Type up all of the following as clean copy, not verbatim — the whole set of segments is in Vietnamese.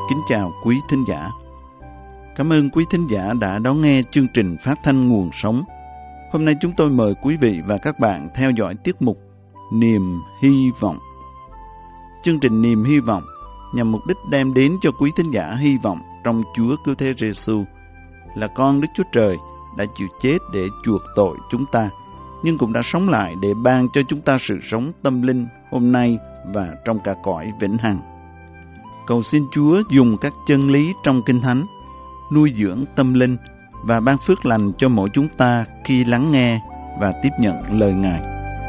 Kính chào quý thính giả. Cảm ơn quý thính giả đã đón nghe chương trình phát thanh Nguồn Sống. Hôm nay chúng tôi mời quý vị và các bạn theo dõi tiết mục Niềm Hy Vọng. Chương trình Niềm Hy Vọng nhằm mục đích đem đến cho quý thính giả hy vọng trong Chúa Cứu Thế Giêsu là con Đức Chúa Trời đã chịu chết để chuộc tội chúng ta, nhưng cũng đã sống lại để ban cho chúng ta sự sống tâm linh hôm nay và trong cả cõi vĩnh hằng. Cầu xin Chúa dùng các chân lý trong Kinh Thánh nuôi dưỡng tâm linh và ban phước lành cho mỗi chúng ta khi lắng nghe và tiếp nhận lời Ngài.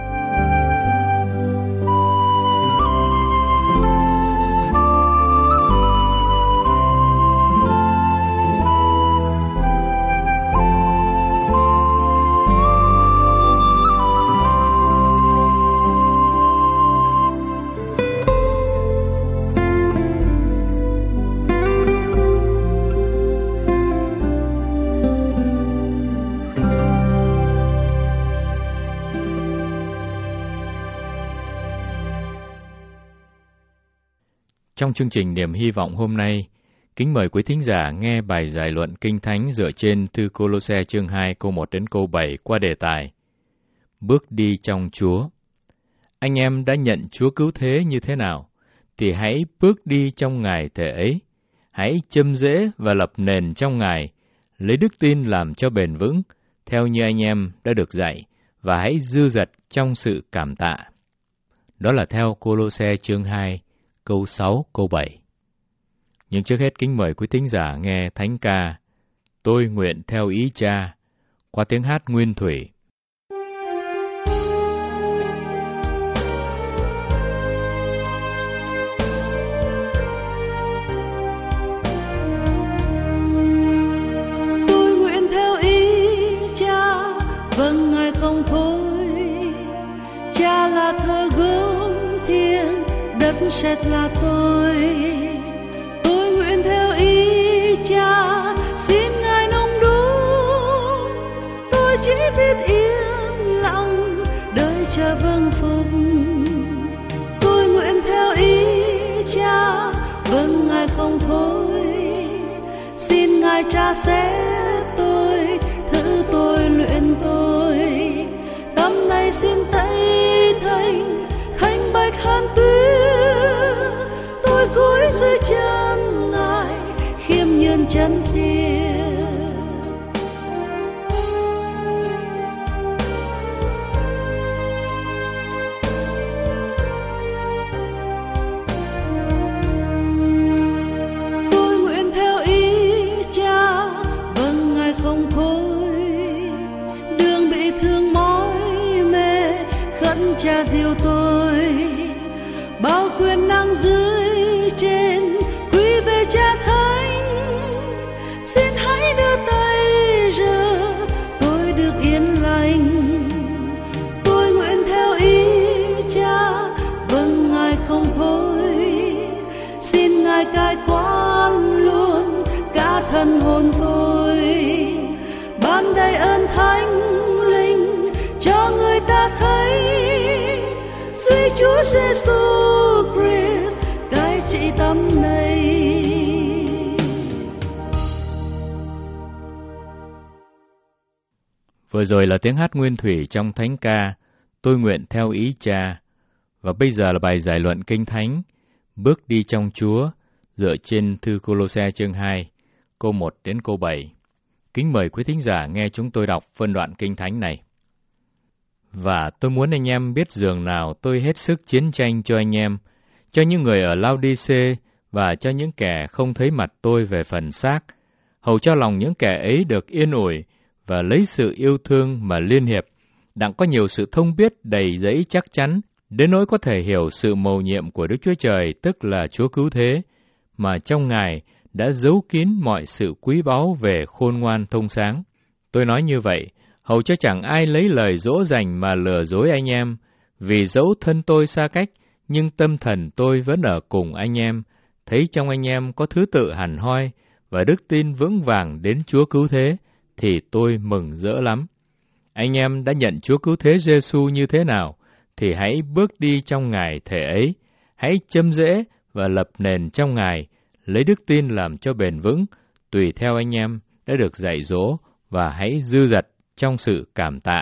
Trong chương trình Niềm Hy Vọng hôm nay, kính mời quý thính giả nghe bài giải luận Kinh Thánh dựa trên thư Cô-lô-se chương 2 câu 1 đến câu 7 qua đề tài Bước đi trong Chúa. Anh em đã nhận Chúa cứu thế như thế nào, thì hãy bước đi trong Ngài thể ấy. Hãy châm rễ và lập nền trong Ngài, lấy đức tin làm cho bền vững, theo như anh em đã được dạy, và hãy dư dật trong sự cảm tạ. Đó là theo Cô-lô-se chương 2, câu 6, câu 7. Nhưng trước hết kính mời quý thính giả nghe thánh ca Tôi nguyện theo ý Cha qua tiếng hát nguyên thủy. Tôi nguyện theo ý Cha, vâng Ngài không thôi. Cha là thờ gốm thiêng, đất sét là tôi nguyện theo ý Cha, xin Ngài nông đúc. Tôi chỉ biết yên lặng đợi Cha vâng phục. Tôi nguyện theo ý Cha, vâng Ngài không thôi. Xin Ngài tra xét tôi, thử tôi, luyện tôi. Tâm này xin tẩy thành bạch hơn tuyết. Tôi cúi dưới chân Ngài, khiêm nhường chân thiêng. Tôi nguyện theo ý Cha, vâng Ngài không thôi. Đường bị thương mỏi mê, khẩn Cha dìu tôi. Bao quyền năng dưới trên quy về Cha thánh. Xin hãy đưa tay giờ tôi được yên lành. Tôi nguyện theo ý Cha, vâng Ngài không thôi. Xin Ngài cai quản luôn cả thân hồn tôi. Ban đầy ơn thánh linh cho người ta thấy. Duy Chúa Giêsu Christ cai trị tâm này. Vừa rồi là tiếng hát nguyên thủy trong thánh ca Tôi nguyện theo ý Cha. Và bây giờ là bài giải luận Kinh Thánh Bước đi trong Chúa dựa trên thư Cô-lô-se chương 2 câu 1 đến câu 7. Kính mời quý thính giả nghe chúng tôi đọc phân đoạn Kinh Thánh này. Và tôi muốn anh em biết dường nào tôi hết sức chiến tranh cho anh em, cho những người ở Lao-đi-xê và cho những kẻ không thấy mặt tôi về phần xác, hầu cho lòng những kẻ ấy được yên ủi và lấy sự yêu thương mà liên hiệp, đặng có nhiều sự thông biết đầy dẫy chắc chắn, đến nỗi có thể hiểu sự mầu nhiệm của Đức Chúa Trời, tức là Chúa Cứu Thế, mà trong Ngài đã giấu kín mọi sự quý báu về khôn ngoan thông sáng. Tôi nói như vậy, hầu cho chẳng ai lấy lời dỗ dành mà lừa dối anh em, vì dẫu thân tôi xa cách, nhưng tâm thần tôi vẫn ở cùng anh em, thấy trong anh em có thứ tự hẳn hoi và đức tin vững vàng đến Chúa Cứu Thế, thì tôi mừng rỡ lắm. Anh em đã nhận Chúa Cứu Thế Giêsu như thế nào, thì hãy bước đi trong Ngài thể ấy, hãy châm rễ và lập nền trong Ngài, lấy đức tin làm cho bền vững, tùy theo anh em đã được dạy dỗ, và hãy dư dật trong sự cảm tạ.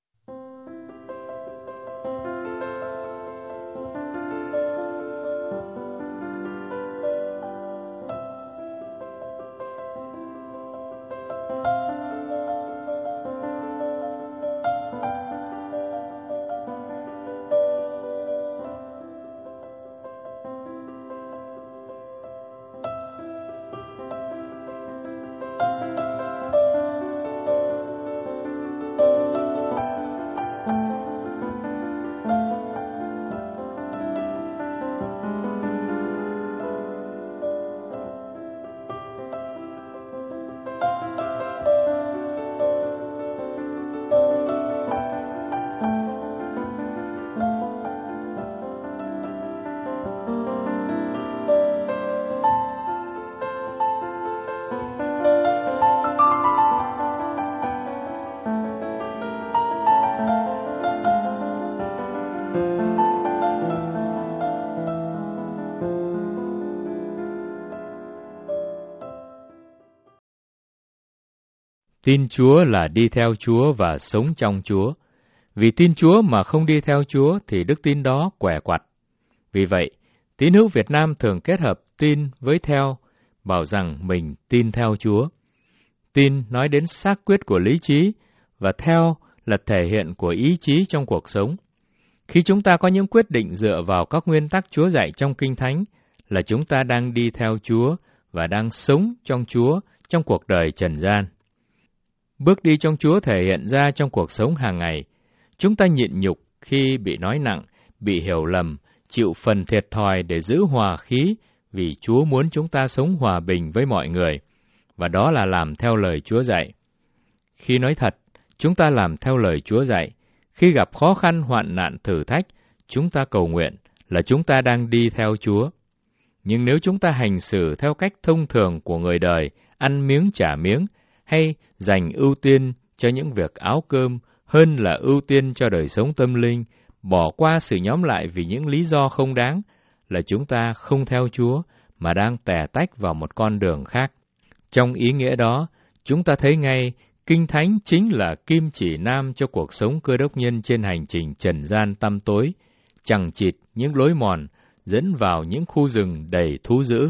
Tin Chúa là đi theo Chúa và sống trong Chúa. Vì tin Chúa mà không đi theo Chúa thì đức tin đó què quặt. Vì vậy, tín hữu Việt Nam thường kết hợp tin với theo, bảo rằng mình tin theo Chúa. Tin nói đến xác quyết của lý trí, và theo là thể hiện của ý chí trong cuộc sống. Khi chúng ta có những quyết định dựa vào các nguyên tắc Chúa dạy trong Kinh Thánh, là chúng ta đang đi theo Chúa và đang sống trong Chúa trong cuộc đời trần gian. Bước đi trong Chúa thể hiện ra trong cuộc sống hàng ngày. Chúng ta nhịn nhục khi bị nói nặng, bị hiểu lầm, chịu phần thiệt thòi để giữ hòa khí, vì Chúa muốn chúng ta sống hòa bình với mọi người, và đó là làm theo lời Chúa dạy. Khi nói thật, chúng ta làm theo lời Chúa dạy. Khi gặp khó khăn, hoạn nạn, thử thách, chúng ta cầu nguyện là chúng ta đang đi theo Chúa. Nhưng nếu chúng ta hành xử theo cách thông thường của người đời, ăn miếng trả miếng, hay dành ưu tiên cho những việc áo cơm hơn là ưu tiên cho đời sống tâm linh, bỏ qua sự nhóm lại vì những lý do không đáng, là chúng ta không theo Chúa mà đang tè tách vào một con đường khác. Trong ý nghĩa đó, chúng ta thấy ngay Kinh Thánh chính là kim chỉ nam cho cuộc sống Cơ Đốc nhân trên hành trình trần gian tăm tối, chằng chịt những lối mòn dẫn vào những khu rừng đầy thú dữ.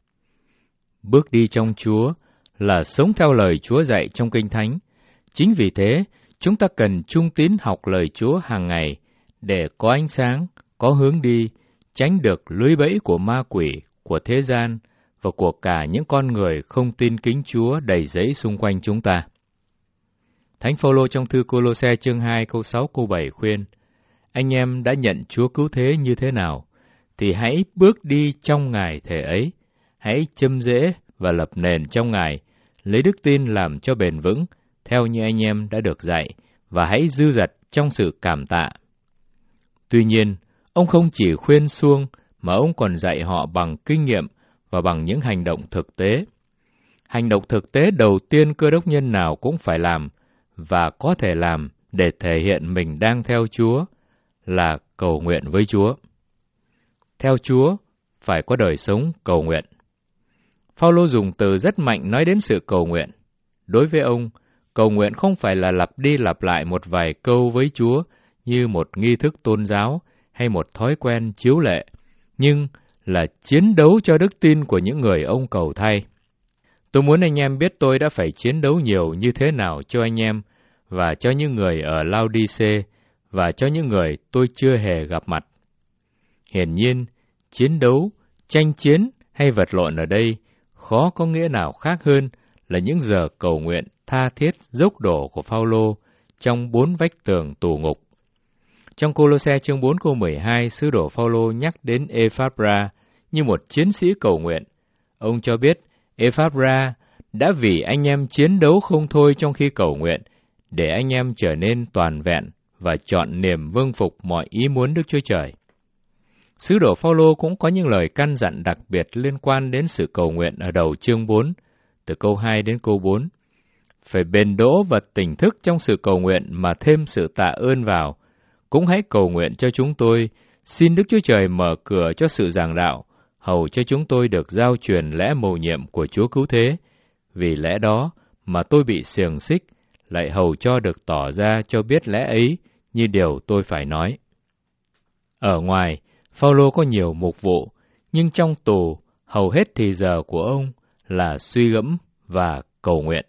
Bước đi trong Chúa là sống theo lời Chúa dạy trong Kinh Thánh. Chính vì thế, chúng ta cần trung tín học lời Chúa hàng ngày để có ánh sáng, có hướng đi, tránh được lưới bẫy của ma quỷ, của thế gian và của cả những con người không tin kính Chúa đầy rẫy xung quanh chúng ta. Thánh Phaolô trong thư Cô-lô-se chương 2 câu 6 câu 7 khuyên: anh em đã nhận Chúa cứu thế như thế nào, thì hãy bước đi trong Ngài thể ấy, hãy châm rễ và lập nền trong Ngài, lấy đức tin làm cho bền vững, theo như anh em đã được dạy, và hãy dư dật trong sự cảm tạ. Tuy nhiên, ông không chỉ khuyên xuông, mà ông còn dạy họ bằng kinh nghiệm và bằng những hành động thực tế. Hành động thực tế đầu tiên Cơ Đốc nhân nào cũng phải làm, và có thể làm để thể hiện mình đang theo Chúa, là cầu nguyện với Chúa. Theo Chúa, phải có đời sống cầu nguyện. Phaolô dùng từ rất mạnh nói đến sự cầu nguyện. Đối với ông, cầu nguyện không phải là lặp đi lặp lại một vài câu với Chúa như một nghi thức tôn giáo hay một thói quen chiếu lệ, nhưng là chiến đấu cho đức tin của những người ông cầu thay. Tôi muốn anh em biết tôi đã phải chiến đấu nhiều như thế nào cho anh em và cho những người ở Laodice và cho những người tôi chưa hề gặp mặt. Hiển nhiên, chiến đấu, tranh chiến hay vật lộn ở đây khó có nghĩa nào khác hơn là những giờ cầu nguyện tha thiết dốc đổ của Phaolô trong 4 vách tường tù ngục. Trong Cô-lô-se chương 4 câu 12, sứ đồ Phaolô nhắc đến Ephapra như một chiến sĩ cầu nguyện. Ông cho biết Ephapra đã vì anh em chiến đấu không thôi trong khi cầu nguyện, để anh em trở nên toàn vẹn và chọn niềm vâng phục mọi ý muốn Đức Chúa Trời. Sứ đồ Phaolô cũng có những lời căn dặn đặc biệt liên quan đến sự cầu nguyện ở đầu chương 4, từ câu 2 đến câu 4. Phải bền đỗ và tỉnh thức trong sự cầu nguyện mà thêm sự tạ ơn vào. Cũng hãy cầu nguyện cho chúng tôi, xin Đức Chúa Trời mở cửa cho sự giảng đạo, hầu cho chúng tôi được giao truyền lẽ mầu nhiệm của Chúa Cứu Thế. Vì lẽ đó mà tôi bị xiềng xích, lại hầu cho được tỏ ra cho biết lẽ ấy như điều tôi phải nói. Ở ngoài, Phao-lô có nhiều mục vụ, nhưng trong tù, hầu hết thì giờ của ông là suy gẫm và cầu nguyện.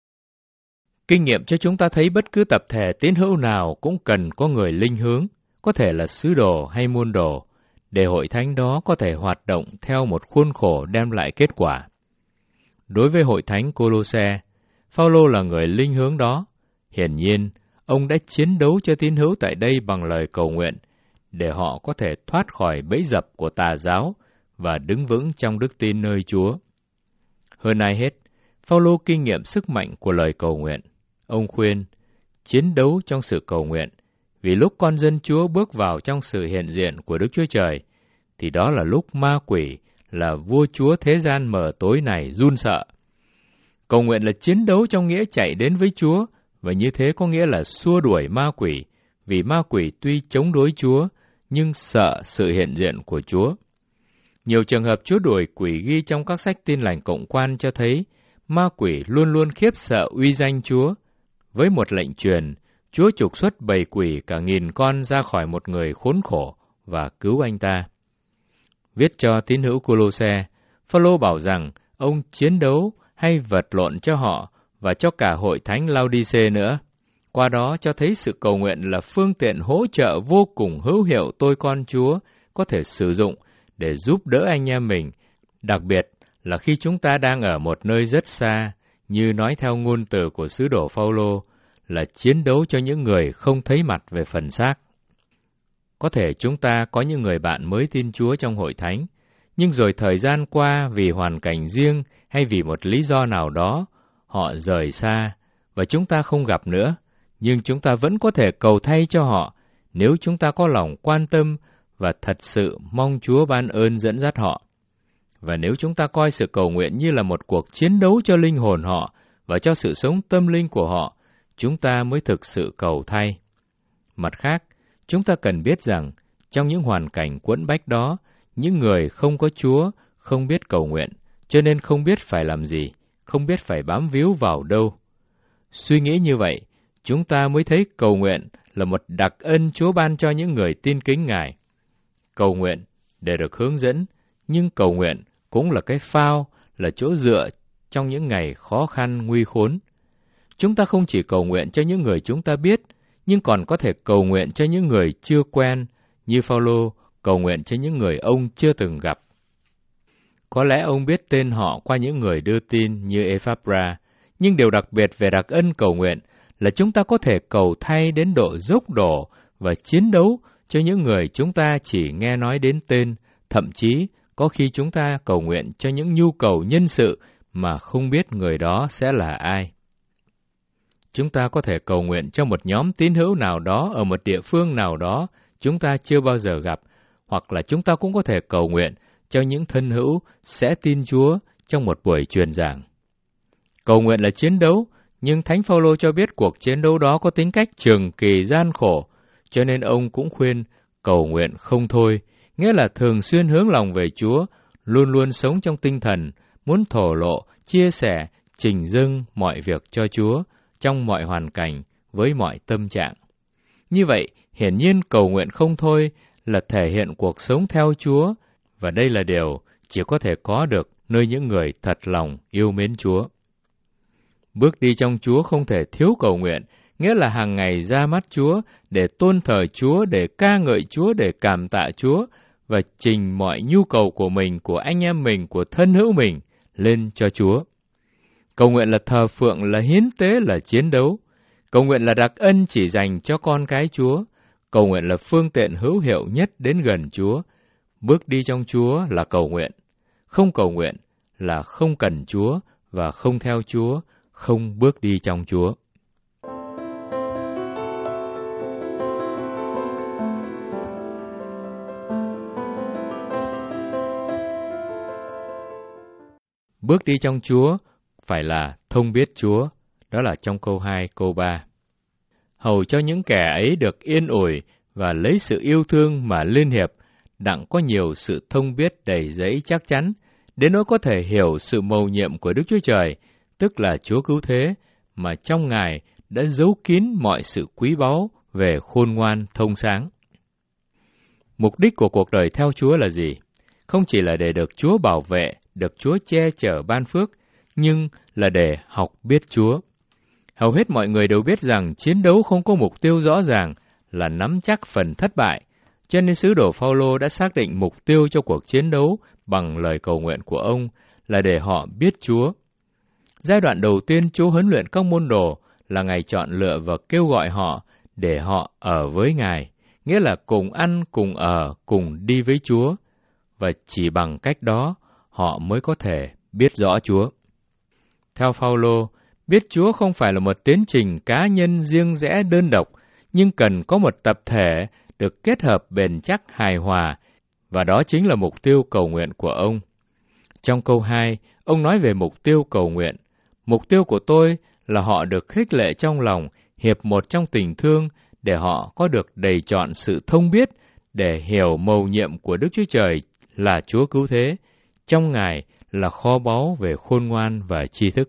Kinh nghiệm cho chúng ta thấy bất cứ tập thể tín hữu nào cũng cần có người linh hướng, có thể là sứ đồ hay môn đồ, để hội thánh đó có thể hoạt động theo một khuôn khổ đem lại kết quả. Đối với hội thánh Cô-lô-se, Phao-lô là người linh hướng đó. Hiển nhiên, ông đã chiến đấu cho tín hữu tại đây bằng lời cầu nguyện, để họ có thể thoát khỏi bẫy dập của tà giáo và đứng vững trong đức tin nơi Chúa. Hơn ai hết, Phao-lô kinh nghiệm sức mạnh của lời cầu nguyện. Ông khuyên, chiến đấu trong sự cầu nguyện, vì lúc con dân Chúa bước vào trong sự hiện diện của Đức Chúa Trời, thì đó là lúc ma quỷ, là vua chúa thế gian mờ tối này run sợ. Cầu nguyện là chiến đấu trong nghĩa chạy đến với Chúa, và như thế có nghĩa là xua đuổi ma quỷ, vì ma quỷ tuy chống đối Chúa, nhưng sợ sự hiện diện của Chúa. Nhiều trường hợp Chúa đuổi quỷ ghi trong các sách Tin lành cộng quan cho thấy, ma quỷ luôn luôn khiếp sợ uy danh Chúa. Với một lệnh truyền, Chúa trục xuất bầy quỷ cả 1000 con ra khỏi một người khốn khổ và cứu anh ta. Viết cho tín hữu Cô-lô-se, Phao-lô bảo rằng ông chiến đấu hay vật lộn cho họ và cho cả hội thánh Lao-đi-xê nữa. Qua đó cho thấy sự cầu nguyện là phương tiện hỗ trợ vô cùng hữu hiệu tôi con Chúa có thể sử dụng để giúp đỡ anh em mình, đặc biệt là khi chúng ta đang ở một nơi rất xa, như nói theo ngôn từ của sứ đồ Phao-lô, là chiến đấu cho những người không thấy mặt về phần xác. Có thể chúng ta có những người bạn mới tin Chúa trong hội thánh, nhưng rồi thời gian qua vì hoàn cảnh riêng hay vì một lý do nào đó, họ rời xa và chúng ta không gặp nữa, nhưng chúng ta vẫn có thể cầu thay cho họ nếu chúng ta có lòng quan tâm và thật sự mong Chúa ban ơn dẫn dắt họ. Và nếu chúng ta coi sự cầu nguyện như là một cuộc chiến đấu cho linh hồn họ và cho sự sống tâm linh của họ, chúng ta mới thực sự cầu thay. Mặt khác, chúng ta cần biết rằng, trong những hoàn cảnh quẫn bách đó, những người không có Chúa không biết cầu nguyện, cho nên không biết phải làm gì, không biết phải bám víu vào đâu. Suy nghĩ như vậy, chúng ta mới thấy cầu nguyện là một đặc ân Chúa ban cho những người tin kính Ngài. Cầu nguyện để được hướng dẫn, nhưng cầu nguyện cũng là cái phao, là chỗ dựa trong những ngày khó khăn nguy khốn. Chúng ta không chỉ cầu nguyện cho những người chúng ta biết, nhưng còn có thể cầu nguyện cho những người chưa quen, như Phao-lô cầu nguyện cho những người ông chưa từng gặp. Có lẽ ông biết tên họ qua những người đưa tin như Ephapra, nhưng điều đặc biệt về đặc ân cầu nguyện là chúng ta có thể cầu thay đến độ dốc đổ và chiến đấu cho những người chúng ta chỉ nghe nói đến tên, thậm chí có khi chúng ta cầu nguyện cho những nhu cầu nhân sự mà không biết người đó sẽ là ai. Chúng ta có thể cầu nguyện cho một nhóm tín hữu nào đó ở một địa phương nào đó chúng ta chưa bao giờ gặp, hoặc là chúng ta cũng có thể cầu nguyện cho những thân hữu sẽ tin Chúa trong một buổi truyền giảng. Cầu nguyện là chiến đấu, nhưng Thánh Phao-lô cho biết cuộc chiến đấu đó có tính cách trường kỳ gian khổ, cho nên ông cũng khuyên cầu nguyện không thôi, nghĩa là thường xuyên hướng lòng về Chúa, luôn luôn sống trong tinh thần, muốn thổ lộ, chia sẻ, trình dâng mọi việc cho Chúa, trong mọi hoàn cảnh, với mọi tâm trạng. Như vậy, hiển nhiên cầu nguyện không thôi là thể hiện cuộc sống theo Chúa, và đây là điều chỉ có thể có được nơi những người thật lòng yêu mến Chúa. Bước đi trong Chúa không thể thiếu cầu nguyện, nghĩa là hàng ngày ra mắt Chúa, để tôn thờ Chúa, để ca ngợi Chúa, để cảm tạ Chúa, và trình mọi nhu cầu của mình, của anh em mình, của thân hữu mình lên cho Chúa. Cầu nguyện là thờ phượng, là hiến tế, là chiến đấu. Cầu nguyện là đặc ân chỉ dành cho con cái Chúa. Cầu nguyện là phương tiện hữu hiệu nhất đến gần Chúa. Bước đi trong Chúa là cầu nguyện. Không cầu nguyện là không cần Chúa và không theo Chúa, không bước đi trong Chúa. Bước đi trong Chúa phải là thông biết Chúa, đó là trong câu 2, câu 3. Hầu cho những kẻ ấy được yên ủi và lấy sự yêu thương mà liên hiệp, đặng có nhiều sự thông biết đầy dẫy chắc chắn, đến nỗi có thể hiểu sự mầu nhiệm của Đức Chúa Trời, tức là Chúa Cứu Thế, mà trong Ngài đã giấu kín mọi sự quý báu về khôn ngoan thông sáng. Mục đích của cuộc đời theo Chúa là gì? Không chỉ là để được Chúa bảo vệ, được Chúa che chở ban phước, nhưng là để học biết Chúa. Hầu hết mọi người đều biết rằng chiến đấu không có mục tiêu rõ ràng là nắm chắc phần thất bại, cho nên sứ đồ Phao-lô đã xác định mục tiêu cho cuộc chiến đấu bằng lời cầu nguyện của ông là để họ biết Chúa. Giai đoạn đầu tiên Chúa huấn luyện các môn đồ là Ngài chọn lựa và kêu gọi họ để họ ở với Ngài, nghĩa là cùng ăn, cùng ở, cùng đi với Chúa, và chỉ bằng cách đó họ mới có thể biết rõ Chúa. Theo Phao-lô, biết Chúa không phải là một tiến trình cá nhân riêng rẽ đơn độc, nhưng cần có một tập thể được kết hợp bền chắc hài hòa, và đó chính là mục tiêu cầu nguyện của ông. Trong câu 2, ông nói về mục tiêu cầu nguyện. Mục tiêu của tôi là họ được khích lệ trong lòng, hiệp một trong tình thương, để họ có được đầy trọn sự thông biết, để hiểu mầu nhiệm của Đức Chúa Trời là Chúa Cứu Thế, trong Ngài là kho báu về khôn ngoan và tri thức.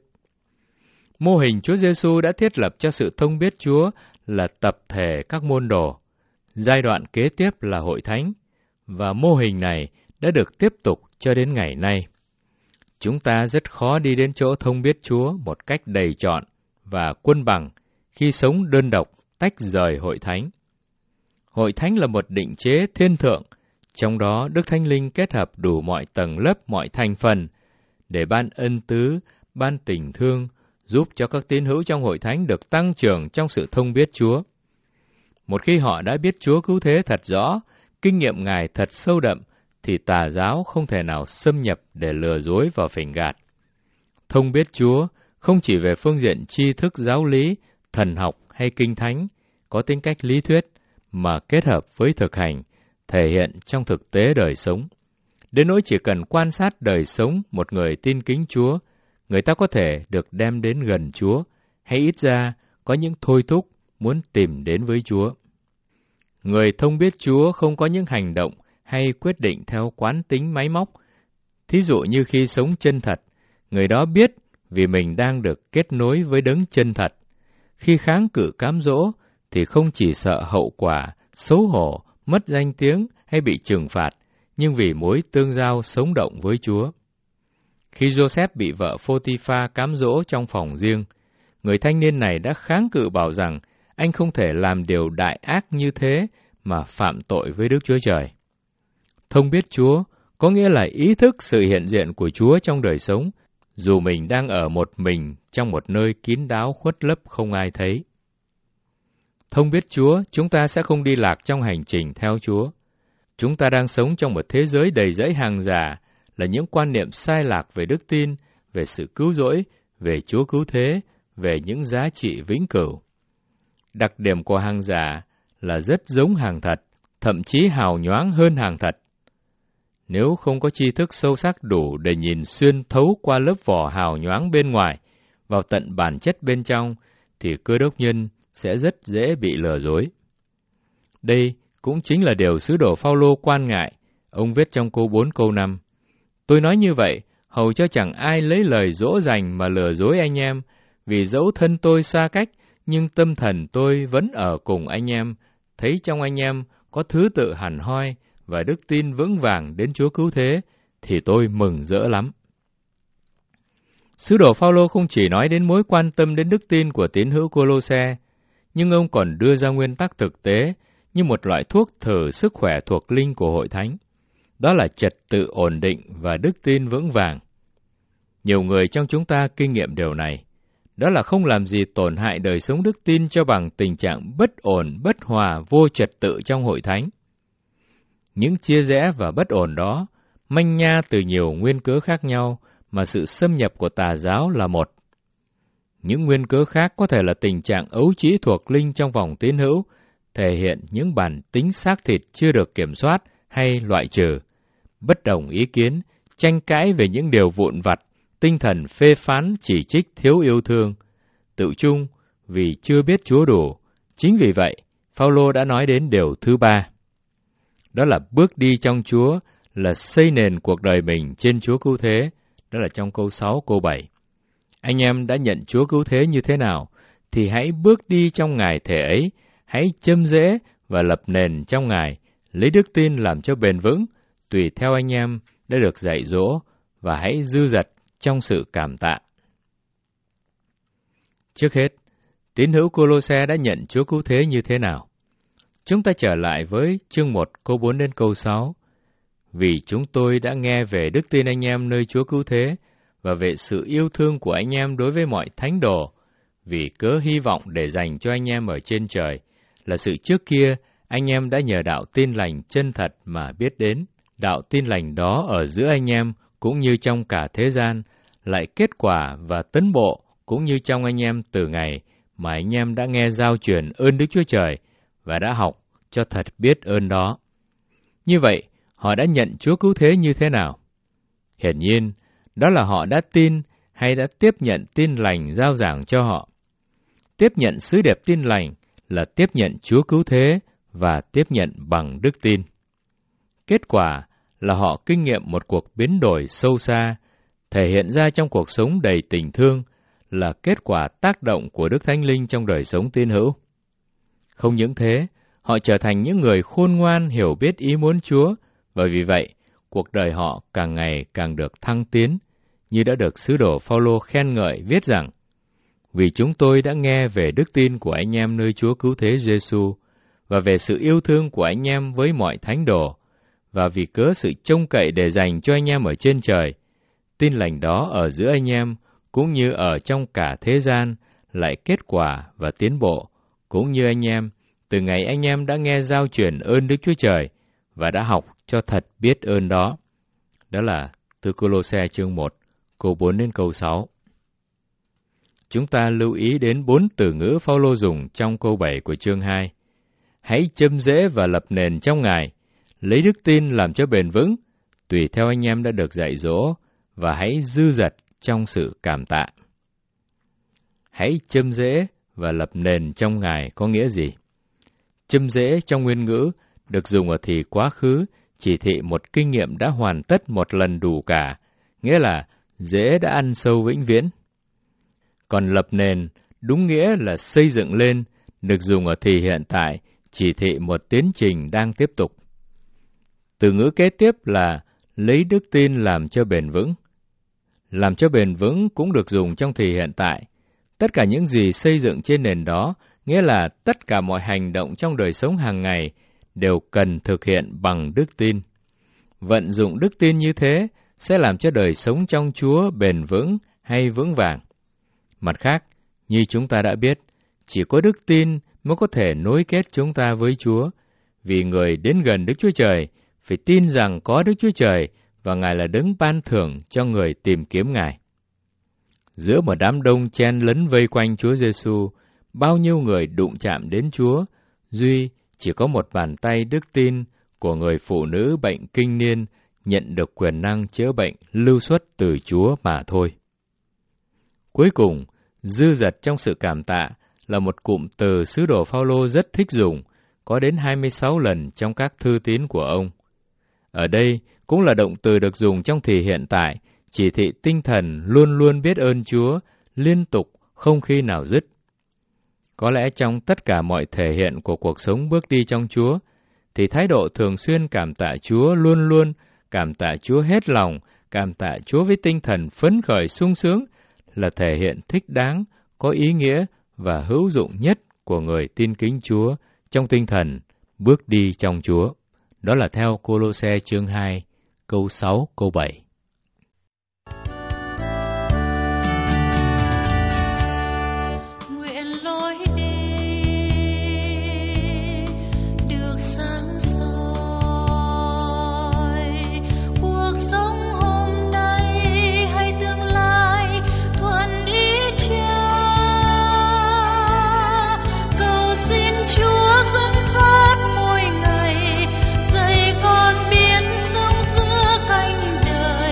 Mô hình Chúa Giêsu đã thiết lập cho sự thông biết Chúa là tập thể các môn đồ. Giai đoạn kế tiếp là hội thánh, và mô hình này đã được tiếp tục cho đến ngày nay. Chúng ta rất khó đi đến chỗ thông biết Chúa một cách đầy trọn và quân bằng khi sống đơn độc tách rời hội thánh. Hội thánh là một định chế thiên thượng, trong đó Đức Thánh Linh kết hợp đủ mọi tầng lớp, mọi thành phần để ban ân tứ, ban tình thương, giúp cho các tín hữu trong hội thánh được tăng trưởng trong sự thông biết Chúa. Một khi họ đã biết Chúa Cứu Thế thật rõ, kinh nghiệm Ngài thật sâu đậm, thì tà giáo không thể nào xâm nhập để lừa dối và phỉnh gạt. Thông biết Chúa không chỉ về phương diện tri thức giáo lý, thần học hay kinh thánh, có tính cách lý thuyết, mà kết hợp với thực hành, thể hiện trong thực tế đời sống. Đến nỗi chỉ cần quan sát đời sống một người tin kính Chúa, người ta có thể được đem đến gần Chúa, hay ít ra có những thôi thúc muốn tìm đến với Chúa. Người thông biết Chúa không có những hành động hay quyết định theo quán tính máy móc. Thí dụ như khi sống chân thật, người đó biết vì mình đang được kết nối với đấng chân thật. Khi kháng cự cám dỗ thì không chỉ sợ hậu quả, xấu hổ, mất danh tiếng hay bị trừng phạt, nhưng vì mối tương giao sống động với Chúa. Khi Joseph bị vợ Phô-ti-pha cám dỗ trong phòng riêng, người thanh niên này đã kháng cự bảo rằng anh không thể làm điều đại ác như thế mà phạm tội với Đức Chúa Trời. Thông biết Chúa có nghĩa là ý thức sự hiện diện của Chúa trong đời sống, dù mình đang ở một mình trong một nơi kín đáo khuất lấp không ai thấy. Thông biết Chúa, chúng ta sẽ không đi lạc trong hành trình theo Chúa. Chúng ta đang sống trong một thế giới đầy dẫy hàng giả, là những quan niệm sai lạc về đức tin, về sự cứu rỗi, về Chúa Cứu Thế, về những giá trị vĩnh cửu. Đặc điểm của hàng giả là rất giống hàng thật, thậm chí hào nhoáng hơn hàng thật. Nếu không có tri thức sâu sắc đủ để nhìn xuyên thấu qua lớp vỏ hào nhoáng bên ngoài, vào tận bản chất bên trong, thì cơ đốc nhân sẽ rất dễ bị lừa dối. Đây cũng chính là điều sứ đồ Phao-lô quan ngại. Ông viết trong câu 4 câu 5. Tôi nói như vậy, hầu cho chẳng ai lấy lời dỗ dành mà lừa dối anh em, vì dẫu thân tôi xa cách, nhưng tâm thần tôi vẫn ở cùng anh em, thấy trong anh em có thứ tự hẳn hoi và đức tin vững vàng đến Chúa Cứu Thế, thì tôi mừng rỡ lắm. Sứ đồ Phao-lô không chỉ nói đến mối quan tâm đến đức tin của tín hữu Cô-lô-se, nhưng ông còn đưa ra nguyên tắc thực tế như một loại thuốc thử sức khỏe thuộc linh của hội thánh. Đó là trật tự ổn định và đức tin vững vàng. Nhiều người trong chúng ta kinh nghiệm điều này. Đó là không làm gì tổn hại đời sống đức tin cho bằng tình trạng bất ổn, bất hòa, vô trật tự trong hội thánh. Những chia rẽ và bất ổn đó manh nha từ nhiều nguyên cớ khác nhau, mà sự xâm nhập của tà giáo là một. Những nguyên cớ khác có thể là tình trạng ấu trĩ thuộc linh trong vòng tín hữu, thể hiện những bản tính xác thịt chưa được kiểm soát hay loại trừ, bất đồng ý kiến, tranh cãi về những điều vụn vặt, tinh thần phê phán chỉ trích thiếu yêu thương, tự chung vì chưa biết Chúa đủ. Chính vì vậy, Phao-lô đã nói đến điều thứ 3. Đó là bước đi trong Chúa, là xây nền cuộc đời mình trên Chúa cứu thế. Đó là trong câu 6, câu 7. Anh em đã nhận Chúa cứu thế như thế nào, thì hãy bước đi trong Ngài thể ấy, hãy châm rễ và lập nền trong Ngài, lấy đức tin làm cho bền vững, tùy theo anh em đã được dạy dỗ, và hãy dư dật trong sự cảm tạ. Trước hết, tín hữu Cô-lô-se đã nhận Chúa cứu thế như thế nào? Chúng ta trở lại với chương 1 câu 4 đến câu 6. Vì chúng tôi đã nghe về đức tin anh em nơi Chúa cứu thế, và về sự yêu thương của anh em đối với mọi thánh đồ, vì cớ hy vọng để dành cho anh em ở trên trời, là sự trước kia anh em đã nhờ đạo tin lành chân thật mà biết đến. Đạo tin lành đó ở giữa anh em cũng như trong cả thế gian, lại kết quả và tấn bộ cũng như trong anh em từ ngày mà anh em đã nghe giao truyền ơn Đức Chúa Trời và đã học cho thật biết ơn đó. Như vậy, họ đã nhận Chúa cứu thế như thế nào? Hiển nhiên, đó là họ đã tin hay đã tiếp nhận tin lành giao giảng cho họ. Tiếp nhận sứ điệp tin lành là tiếp nhận Chúa cứu thế và tiếp nhận bằng đức tin. Kết quả là họ kinh nghiệm một cuộc biến đổi sâu xa, thể hiện ra trong cuộc sống đầy tình thương, là kết quả tác động của Đức Thánh Linh trong đời sống tín hữu. Không những thế, họ trở thành những người khôn ngoan hiểu biết ý muốn Chúa, và vì vậy, cuộc đời họ càng ngày càng được thăng tiến, như đã được sứ đồ Phao-lô khen ngợi viết rằng: Vì chúng tôi đã nghe về đức tin của anh em nơi Chúa cứu thế Giê-xu và về sự yêu thương của anh em với mọi thánh đồ, và vì cớ sự trông cậy để dành cho anh em ở trên trời, tin lành đó ở giữa anh em cũng như ở trong cả thế gian lại kết quả và tiến bộ, cũng như anh em từ ngày anh em đã nghe giao truyền ơn Đức Chúa Trời và đã học cho thật biết ơn đó. Đó là từ Cô-lô-se chương 1, câu 4 đến câu 6. Chúng ta lưu ý đến 4 từ ngữ Phao-lô dùng trong câu 7 của chương 2. Hãy châm rễ và lập nền trong Ngài, lấy đức tin làm cho bền vững, tùy theo anh em đã được dạy dỗ, và hãy dư dật trong sự cảm tạ. Hãy châm rễ và lập nền trong Ngài có nghĩa gì? Châm rễ trong nguyên ngữ được dùng ở thì quá khứ, chỉ thị một kinh nghiệm đã hoàn tất một lần đủ cả, nghĩa là rễ đã ăn sâu vĩnh viễn. Còn lập nền, đúng nghĩa là xây dựng lên, được dùng ở thì hiện tại, chỉ thị một tiến trình đang tiếp tục. Từ ngữ kế tiếp là lấy đức tin làm cho bền vững. Làm cho bền vững cũng được dùng trong thì hiện tại. Tất cả những gì xây dựng trên nền đó, nghĩa là tất cả mọi hành động trong đời sống hàng ngày đều cần thực hiện bằng đức tin. Vận dụng đức tin như thế sẽ làm cho đời sống trong Chúa bền vững hay vững vàng. Mặt khác, như chúng ta đã biết, chỉ có đức tin mới có thể nối kết chúng ta với Chúa, vì người đến gần Đức Chúa Trời phải tin rằng có Đức Chúa Trời và Ngài là đấng ban thưởng cho người tìm kiếm Ngài. Giữa một đám đông chen lấn vây quanh Chúa Giê-xu, bao nhiêu người đụng chạm đến Chúa, duy chỉ có một bàn tay đức tin của người phụ nữ bệnh kinh niên nhận được quyền năng chữa bệnh lưu xuất từ Chúa mà thôi. Cuối cùng, dư dật trong sự cảm tạ là một cụm từ sứ đồ Phao-lô rất thích dùng, có đến 26 lần trong các thư tín của ông. Ở đây cũng là động từ được dùng trong thì hiện tại, chỉ thị tinh thần luôn luôn biết ơn Chúa, liên tục, không khi nào dứt. Có lẽ trong tất cả mọi thể hiện của cuộc sống bước đi trong Chúa, thì thái độ thường xuyên cảm tạ Chúa luôn luôn, cảm tạ Chúa hết lòng, cảm tạ Chúa với tinh thần phấn khởi sung sướng là thể hiện thích đáng, có ý nghĩa và hữu dụng nhất của người tin kính Chúa trong tinh thần bước đi trong Chúa. Đó là theo Cô-lô-se chương 2, câu 6, câu 7. Dạy con biến sống giữa cánh đời.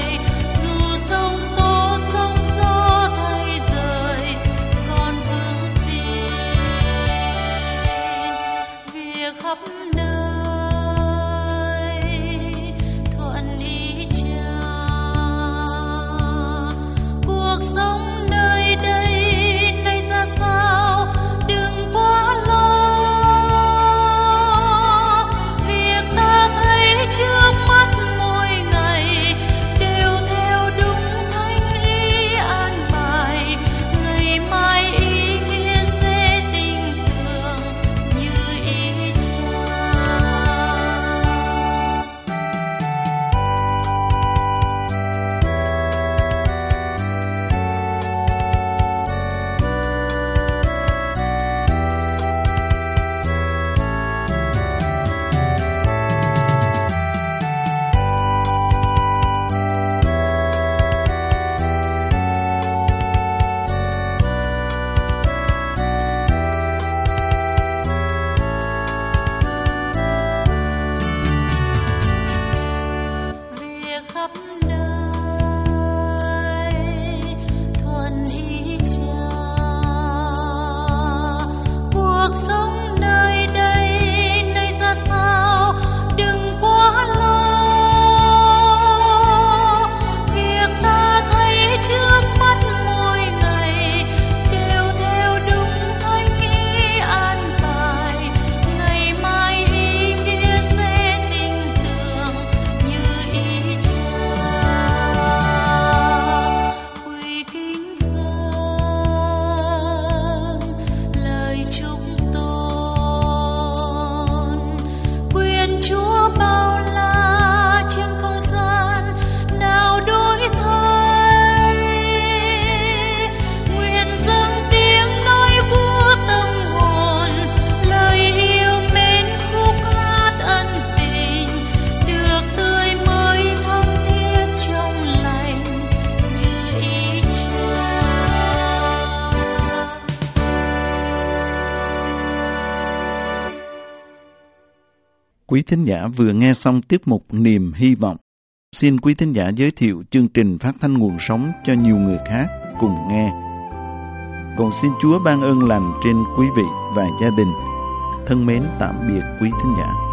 Quý thính giả vừa nghe xong tiết mục Niềm Hy Vọng. Xin quý thính giả giới thiệu chương trình phát thanh nguồn sống cho nhiều người khác cùng nghe. Còn xin Chúa ban ơn lành trên quý vị và gia đình. Thân mến tạm biệt quý thính giả.